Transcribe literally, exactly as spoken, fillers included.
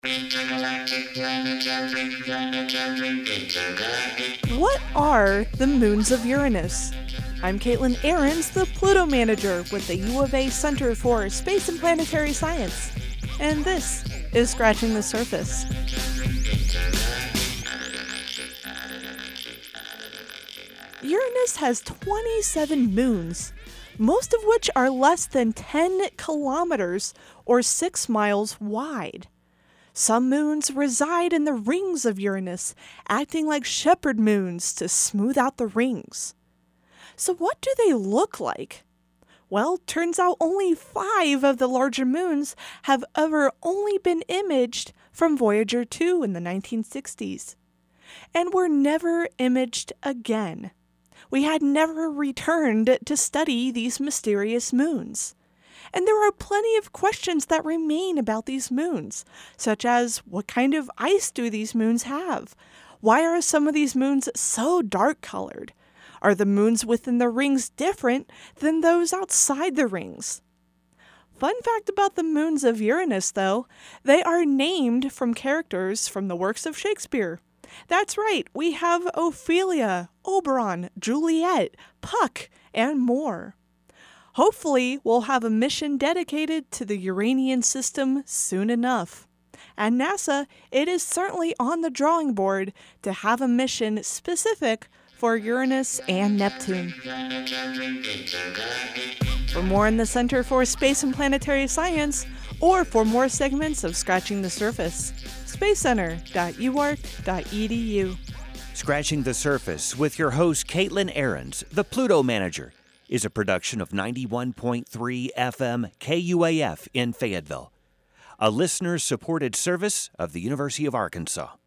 What are the moons of Uranus? I'm Caitlin Ahrens, the Pluto Manager with the U of A Center for Space and Planetary Science, and this is Scratching the Surface. Uranus has twenty-seven moons, most of which are less than ten kilometers or six miles wide. Some moons reside in the rings of Uranus, acting like shepherd moons to smooth out the rings. So what do they look like? Well, turns out only five of the larger moons have ever only been imaged from Voyager two in the nineteen sixties, and were never imaged again. We had never returned to study these mysterious moons. And there are plenty of questions that remain about these moons, such as what kind of ice do these moons have? Why are some of these moons so dark-colored? Are the moons within the rings different than those outside the rings? Fun fact about the moons of Uranus, though, they are named from characters from the works of Shakespeare. That's right, we have Ophelia, Oberon, Juliet, Puck, and more. Hopefully, we'll have a mission dedicated to the Uranian system soon enough. At NASA, it is certainly on the drawing board to have a mission specific for Uranus and Neptune. For more on the Center for Space and Planetary Science, or for more segments of Scratching the Surface, space center dot u arc dot e d u. Scratching the Surface with your host Caitlin Ahrens, the Pluto Manager, is a production of ninety-one point three F M K U A F in Fayetteville, a listener-supported service of the University of Arkansas.